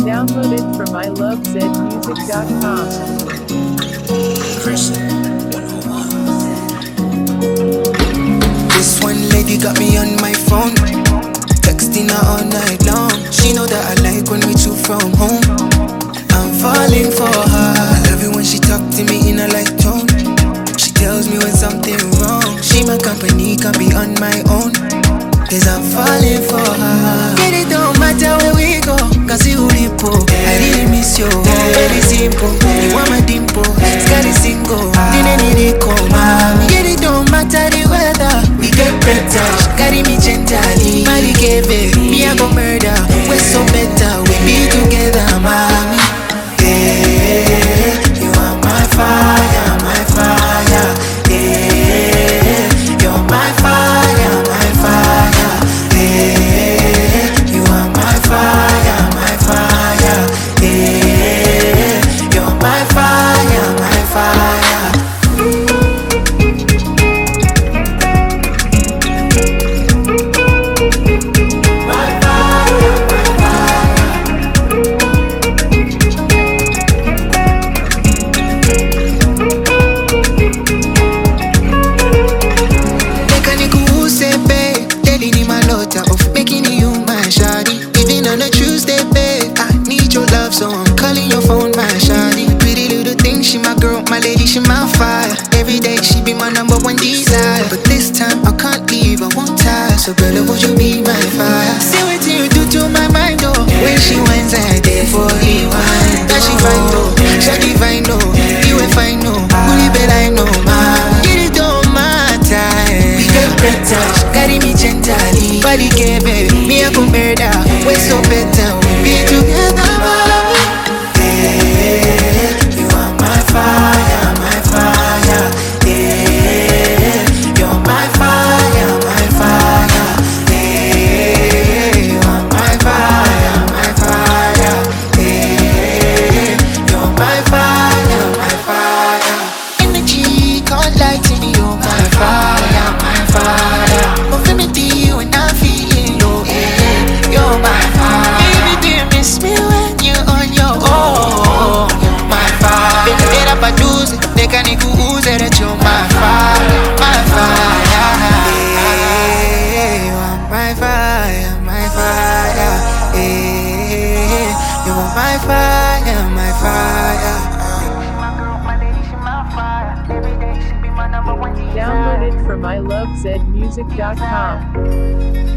Download it from ilovezmusic.com. This one lady got me on my phone, texting her all night long. She know that I like when we two from home. I'm falling for her. I love it when she talk to me in a light tone. She tells me when something wrong. She my company, can't be on my own, cause I'm falling for her. Get it, don't matter where we go, cause you lipo. I really miss you, very simple. You want my dimple, scary single. Didn't need it, come on. Get it, don't matter the weather, we get better. Carry me gently, Mari gave it. Me I go murder, we're so better. We be together, mommy. Yeah, you are my fire, my fire. Yeah, you're my fire, my fire. Yeah, you are my fire, my fire. Yeah, you're my fire, my fire. So I'm calling your phone, my shawty. Pretty little thing, she my girl, my lady, she my fire. Every day she be my number one desire. But this time I can't leave, I won't tire. So girl, would you be my fire? See what you do to my mind, oh. When she wins, I did for the wine. That she fine, oh. She divine, oh. You ain't fine, oh. Only bet I know, man. Get it don't matter. We get better. Carry me gently. Body gave it. Me I go murder. We're so better. We be together, man. My fire, my fire. Download it from ilovezmusic.com.